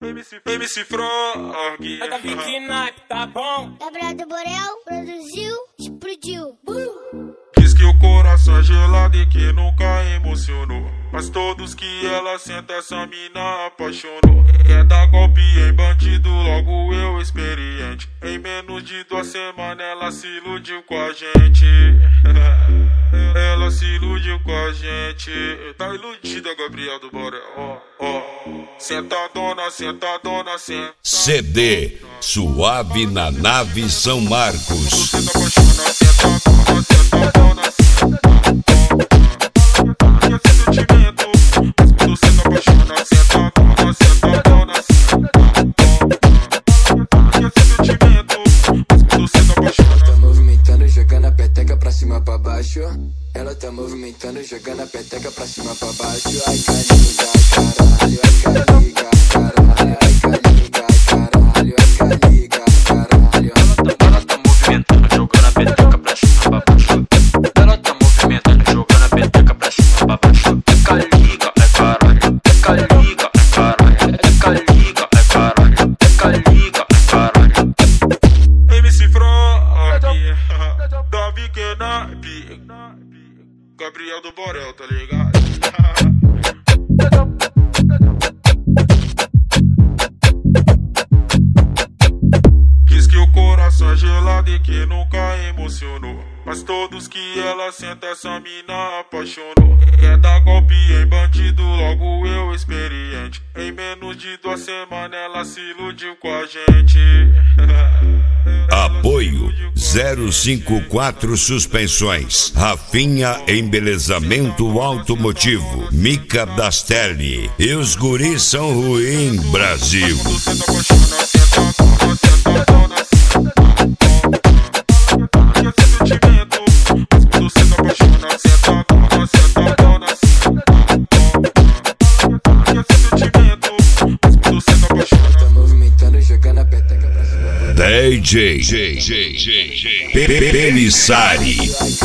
MC Frog. É da Vicky, tá bom? Gabriel do Borel produziu, explodiu. Diz que o coração é gelado e que nunca emocionou, mas todos que ela senta essa mina apaixonou. Quer dar golpe em bandido, logo eu experiente. Em menos de 2 semanas ela se iludiu com a gente. Ela se iludiu com a gente. Tá iludida, Gabriel do Borel. Sentadona, sentadona, senta. CD Suave na Nave São Marcos. Você tá apaixonada, sentadona, sentadona. Que é sentimento. Mas quando você tá apaixonada, sentadona, sentadona. Que é sentimento. Mas quando você tá apaixonada. Tá movimentando, jogando a peteca pra cima pra baixo. Ela tá movimentando, jogando a peteca pra cima pra baixo. Ai, caliga, caralho, ai, caliga, caralho, ai, caliga, caralho, ai, caliga, caralho. Ela tá movimentando, jogando a peteca pra cima pra baixo. Ela tá movimentando, jogando a peteca pra cima pra baixo. É caliga, é caralho, é caliga, é caralho, é caliga, é caralho, é caliga, é caralho. MC Frog, da Vicky, Gabriel do Borel, tá ligado? Diz que o coração é gelado e que nunca emocionou, mas todos que ela senta essa mina apaixonou. Quer dar golpe em bandido, logo eu experiente. Em menos de 2 semanas ela se iludiu com a gente. Apoio 054 Suspensões, Rafinha Embelezamento Automotivo, Mica Dastelli e os guris são ruim, Brasil. Você tá apaixonada, sentadona, sentadona. Que é sentimento. Mas quando você tá apaixonada, sentadona, sentadona. Que é sentimento. Mas quando você tá apaixonada. Tá movimentando, jogando a peteca pra cima pra baixo. DJ Pelissari.